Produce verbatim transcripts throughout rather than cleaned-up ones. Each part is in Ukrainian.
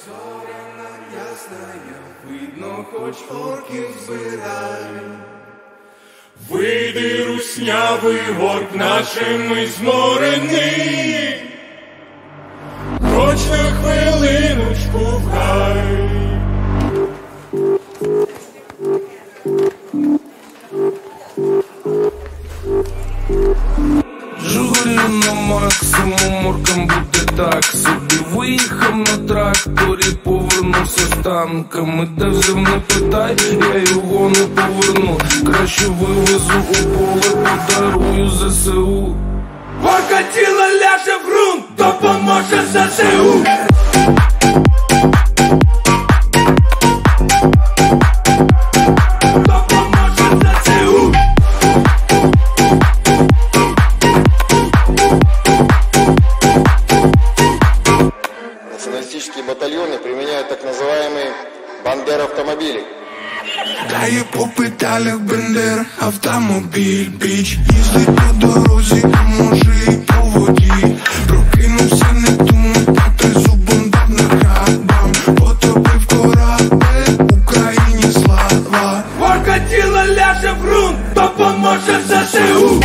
Зоряна ясная, видно, хоч орків збирай. Вийди, руснявий горб нашими зморений, хоч на хвилиночку в гай. Жигулі на максимум, оркам буде так собі. Виїхав на тракторі, повернувся з танками. Де взяв, не питай, я його не поверну. Краще вивезу у поле, подарую ЗСУ. Орка тіло ляже в ґрунт, допоможе ЗСУ. Националистические батальоны применяют так называемые бандер-автомобили. Дає по педалях бендер, автомобіль, біч. Їздить по дорозі, а може і по воді. Прокинувся, не думай, та ти зубом дав на хабам. Потопив корабель, Україні слава. Орка тіло ляже в ґрунт, допоможе ЗСУ.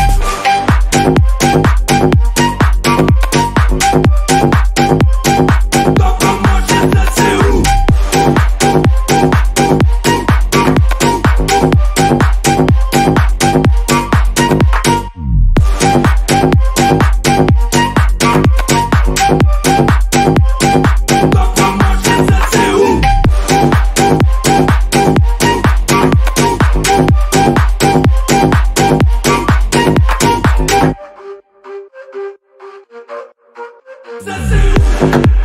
ЗСУ.